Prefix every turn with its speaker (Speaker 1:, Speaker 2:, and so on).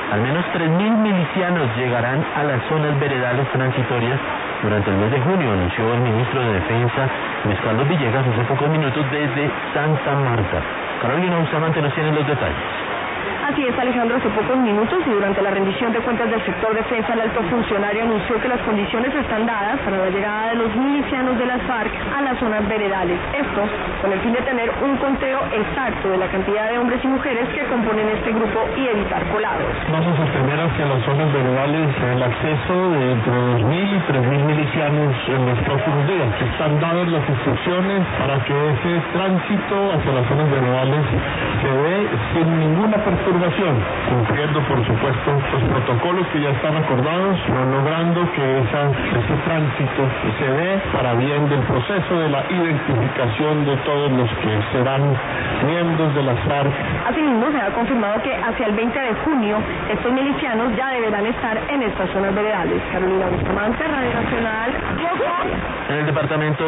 Speaker 1: Al menos 3.000 milicianos llegarán a las zonas veredales transitorias durante el mes de junio, anunció el ministro de Defensa, Luis Carlos Villegas, hace pocos minutos desde Santa Marta. Carolina Bustamante nos tiene los detalles.
Speaker 2: Así es, Alejandro, hace pocos minutos y durante la rendición de cuentas del sector defensa, el alto funcionario anunció que las condiciones están dadas para la llegada de los milicianos de las FARC a las zonas veredales. Esto con el fin de tener un conteo exacto de la cantidad de hombres y mujeres que componen este grupo y evitar colados.
Speaker 3: Vamos a tener hacia las zonas veredales el acceso de entre 2.000 y 3.000 milicianos en los próximos días. Están dadas las instrucciones para que ese tránsito hacia las zonas veredales se dé sin ninguna perturbación, cumpliendo por supuesto los protocolos que ya están acordados, no logrando que ese tránsito se dé para bien del proceso de la identificación de todos los que serán miembros de las FARC.
Speaker 2: Asimismo, se ha confirmado que hacia el 20 de junio estos milicianos ya deberán estar en estas zonas veredales. Carolina Bustamante, Radio Nacional.
Speaker 1: En el departamento